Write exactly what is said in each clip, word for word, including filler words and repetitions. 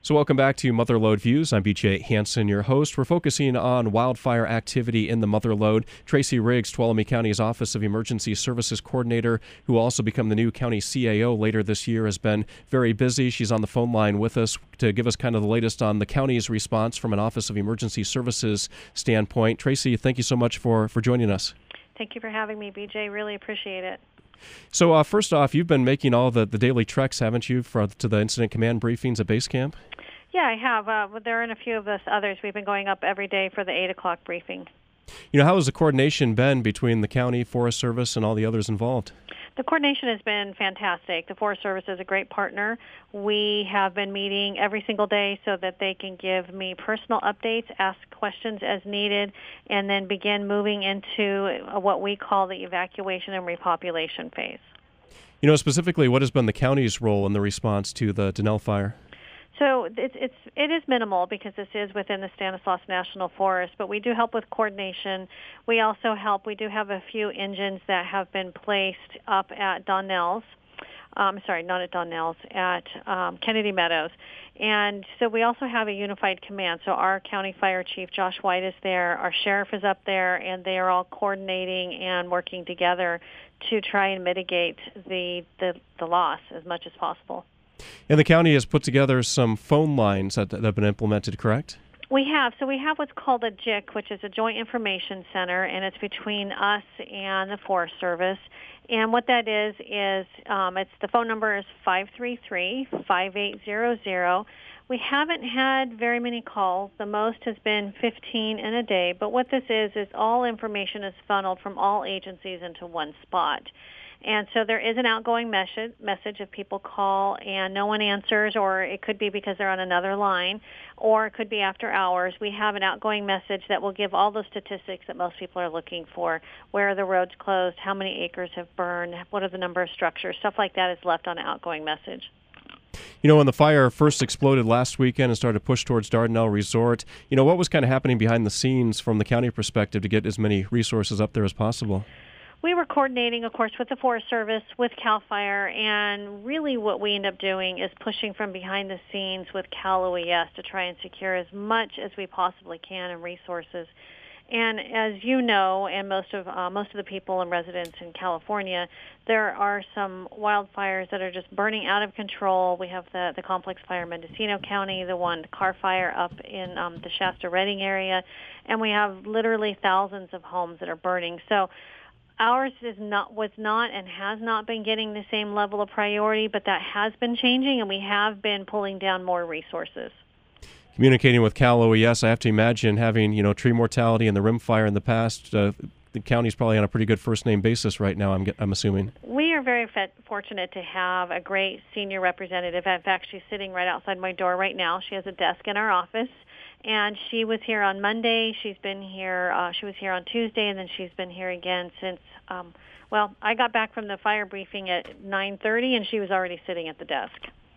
So welcome back to Mother Lode Views. I'm B J Hansen, your host. We're focusing on wildfire activity in the Mother Lode. Tracy Riggs, Tuolumne County's Office of Emergency Services Coordinator, who will also become the new county C A O later this year, has been very busy. She's on the phone line with us to give us kind of the latest on the county's response from an Office of Emergency Services standpoint. Tracy, thank you so much for, for joining us. Thank you for having me, B J. Really appreciate it. So uh, first off, you've been making all the, the daily treks, haven't you, for, to the incident command briefings at base camp? Yeah, I have. Uh, there are a few of us others. We've been going up every day for the eight o'clock briefing. You know, how has the coordination been between the county, Forest Service, and all the others involved? The coordination has been fantastic. The Forest Service is a great partner. We have been meeting every single day so that they can give me personal updates, ask questions as needed, and then begin moving into what we call the evacuation and repopulation phase. You know, specifically, what has been the county's role in the response to the Donnell fire? So it's it's it is minimal because this is within the Stanislaus National Forest, but we do help with coordination. We also help. We do have a few engines that have been placed up at Donnell's. Um, sorry, not at Donnell's, at um, Kennedy Meadows. And so we also have a unified command. So our county fire chief, Josh White, is there. Our sheriff is up there, and they are all coordinating and working together to try and mitigate the the, the loss as much as possible. And the county has put together some phone lines that, that have been implemented, correct? We have. So we have what's called a J I C, which is a Joint Information Center, and it's between us and the Forest Service. And what that is, is um, it's the phone number is five three three, five eight zero zero. We haven't had very many calls. The most has been fifteen in a day. But what this is, is all information is funneled from all agencies into one spot. And so there is an outgoing message, message if people call and no one answers, or it could be because they're on another line, or it could be after hours. We have an outgoing message that will give all those statistics that most people are looking for. Where are the roads closed? How many acres have burned? What are the number of structures? Stuff like that is left on an outgoing message. You know, when the fire first exploded last weekend and started to push towards Dardanelle Resort, you know, what was kind of happening behind the scenes from the county perspective to get as many resources up there as possible? We were coordinating, of course, with the Forest Service, with CAL FIRE, and really what we end up doing is pushing from behind the scenes with Cal O E S to try and secure as much as we possibly can in resources. And as you know, and most of uh, most of the people and residents in California, there are some wildfires that are just burning out of control. We have the, the complex fire in Mendocino County, the one Carr Fire up in um, the Shasta-Redding area, and we have literally thousands of homes that are burning. So ours is not was not and has not been getting the same level of priority, but that has been changing, and we have been pulling down more resources. Communicating with Cal O E S, I have to imagine having, you know, tree mortality and the rim fire in the past, uh, the county's probably on a pretty good first-name basis right now, I'm, I'm assuming. We are very fortunate to have a great senior representative. In fact, she's sitting right outside my door right now. She has a desk in our office. And she was here on Monday. She's been here. Uh, she was here on Tuesday, and then she's been here again since. Um, well, I got back from the fire briefing at nine thirty, and she was already sitting at the desk.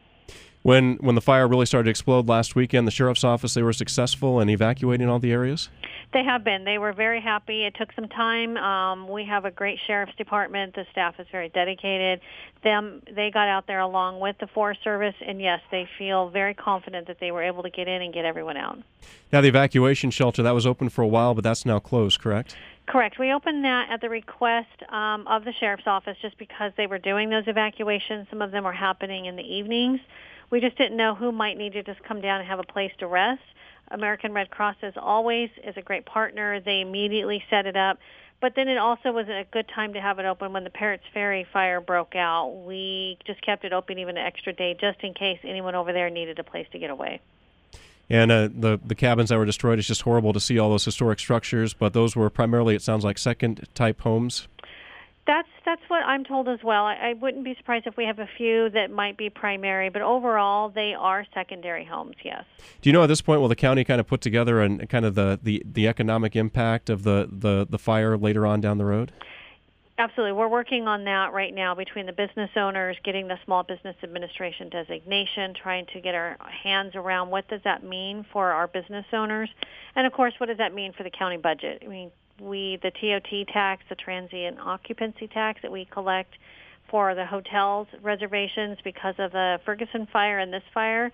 When when the fire really started to explode last weekend, the sheriff's office, they were successful in evacuating all the areas? They have been. They were very happy. It took some time. Um, we have a great sheriff's department. The staff is very dedicated. Them, they got out there along with the Forest Service, and yes, they feel very confident that they were able to get in and get everyone out. Now, the evacuation shelter, that was open for a while, but that's now closed, correct? Correct. We opened that at the request um, of the sheriff's office just because they were doing those evacuations. Some of them were happening in the evenings. We just didn't know who might need to just come down and have a place to rest. American Red Cross, as always, is a great partner. They immediately set it up. But then it also was a good time to have it open when the Parrots Ferry fire broke out. We just kept it open even an extra day just in case anyone over there needed a place to get away. And uh, the, the cabins that were destroyed, it's just horrible to see all those historic structures, but those were primarily, it sounds like, second-type homes. That's that's what I'm told as well. I, I wouldn't be surprised if we have a few that might be primary, but overall they are secondary homes, yes. Do you know at this point will the county kind of put together and kind of the, the, the economic impact of the, the, the fire later on down the road? Absolutely. We're working on that right now between the business owners, getting the Small Business Administration designation, trying to get our hands around what does that mean for our business owners, and of course what does that mean for the county budget. I mean, we the T O T tax, the transient occupancy tax that we collect for the hotels reservations because of the Ferguson fire and this fire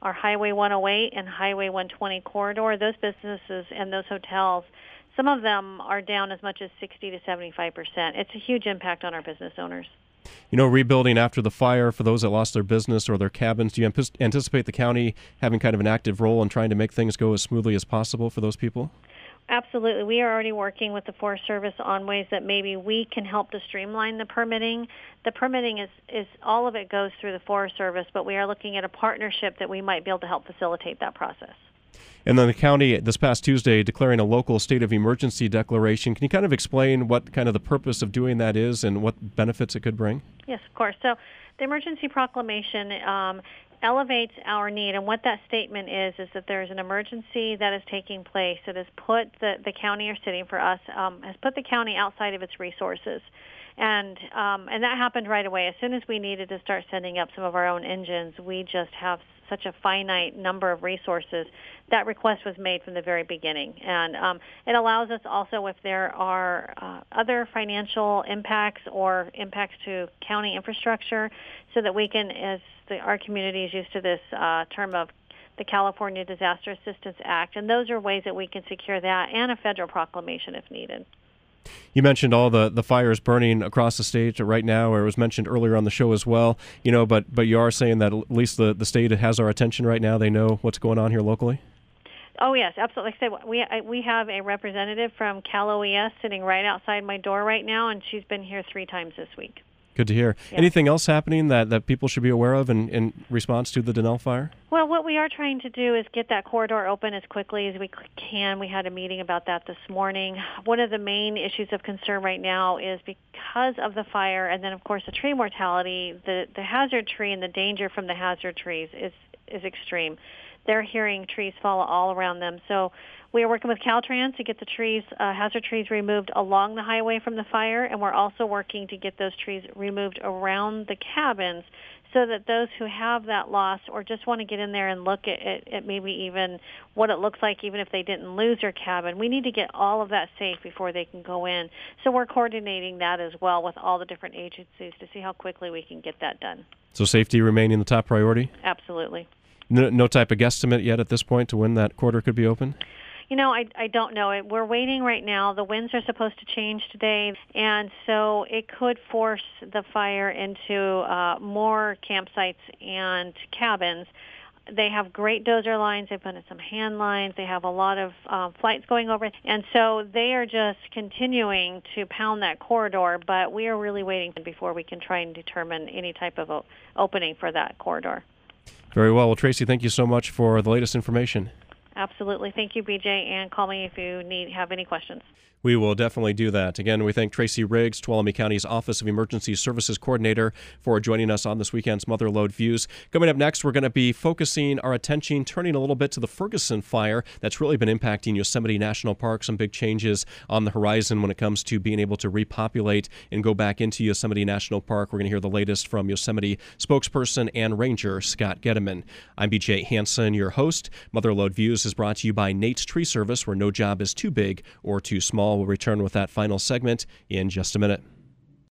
our Highway one oh eight and Highway one twenty corridor, those businesses and those hotels, some of them are down as much as sixty to seventy-five percent. It's a huge impact on our business owners. You know, rebuilding after the fire for those that lost their business or their cabins, do you anticipate the county having kind of an active role in trying to make things go as smoothly as possible for those people? Absolutely. We are already working with the Forest Service on ways that maybe we can help to streamline the permitting. The permitting is, is all of it goes through the Forest Service, but we are looking at a partnership that we might be able to help facilitate that process. And then the county this past Tuesday declaring a local state of emergency declaration. Can you kind of explain what kind of the purpose of doing that is and what benefits it could bring? Yes, of course. So the emergency proclamation um, elevates our need, and what that statement is is that there is an emergency that is taking place that has put the, the county or city for us um, has put the county outside of its resources. And um, and that happened right away. As soon as we needed to start sending up some of our own engines, we just have such a finite number of resources. That request was made from the very beginning. And um, it allows us also, if there are uh, other financial impacts or impacts to county infrastructure, so that we can, as the, our community is used to this uh, term of the California Disaster Assistance Act, and those are ways that we can secure that and a federal proclamation if needed. You mentioned all the, the fires burning across the state right now, or it was mentioned earlier on the show as well, you know, but but you are saying that at least the, the state has our attention right now. They know what's going on here locally? Oh, yes, absolutely. Like I said, we, I, we have a representative from Cal O E S sitting right outside my door right now, and she's been here three times this week. Good to hear. Yeah. Anything else happening that, that people should be aware of in, in response to the Donnell fire? Well, what we are trying to do is get that corridor open as quickly as we can. We had a meeting about that this morning. One of the main issues of concern right now is because of the fire and then, of course, the tree mortality, the, the hazard tree and the danger from the hazard trees is, is extreme. They're hearing trees fall all around them. So we are working with Caltrans to get the trees, uh, hazard trees removed along the highway from the fire, and we're also working to get those trees removed around the cabins so that those who have that loss or just want to get in there and look at, at, at maybe even what it looks like even if they didn't lose their cabin, we need to get all of that safe before they can go in. So we're coordinating that as well with all the different agencies to see how quickly we can get that done. So safety remaining the top priority? Absolutely. No, no type of guesstimate yet at this point to when that corridor could be open? You know, I, I don't know. We're waiting right now. The winds are supposed to change today, and so it could force the fire into uh, more campsites and cabins. They have great dozer lines. They've put in some hand lines. They have a lot of uh, flights going over. And so they are just continuing to pound that corridor, but we are really waiting before we can try and determine any type of o- opening for that corridor. Very well. Well, Tracy, thank you so much for the latest information. Absolutely. Thank you, B J, and call me if you need have any questions. We will definitely do that. Again, we thank Tracy Riggs, Tuolumne County's Office of Emergency Services Coordinator, for joining us on this weekend's Mother Lode Views. Coming up next, we're going to be focusing our attention, turning a little bit to the Ferguson fire that's really been impacting Yosemite National Park. Some big changes on the horizon when it comes to being able to repopulate and go back into Yosemite National Park. We're going to hear the latest from Yosemite spokesperson and ranger Scott Gedeman. I'm B J Hansen, your host. Mother Lode Views is brought to you by Nate's Tree Service, where no job is too big or too small. We'll return with that final segment in just a minute.